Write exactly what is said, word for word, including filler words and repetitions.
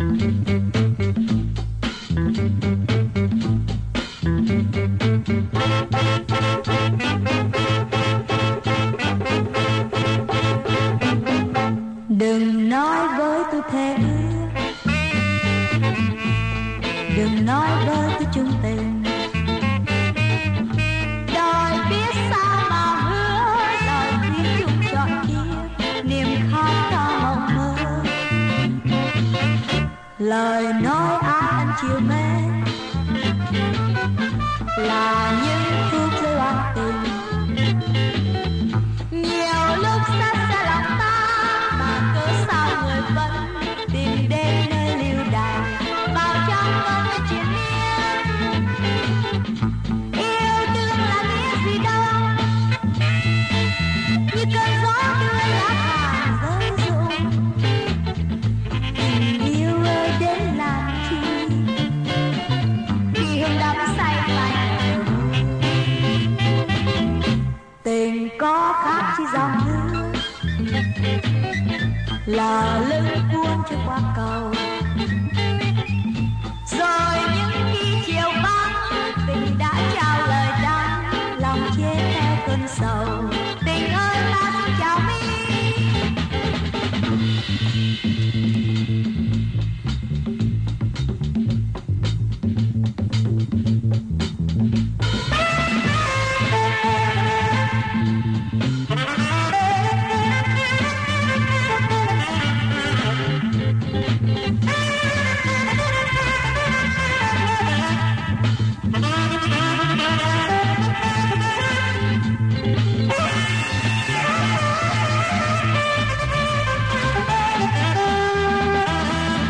Đừng nói với tôi thế ước, đừng nói với tôi chung tình. Đời biết sao mà hứa, đời biết chung trọn kiếp, niềm khát khao mộng mơ. Lời nói ái ân chiều mến là những phút giây oan tình. Nhiều lúc xa xa lòng ta, mà cớ sao người vẫn tìm đến nơi lưu đày vào trong cơn mê triền miên. Yêu đương là biết gì đâu, như cơn gió đưa lá vàng rơi rụng. Tình yêu ơi đến làm chi khi hương đắm say lạnh. Tình có khác chỉ dòng nước, là lưng cuốn trôi qua cầu. Rồi những khi chiều vắng, tình đã trao lời đắng, lòng chết theo cơn sầu. Tình ơi ta xin chào mi. Ah!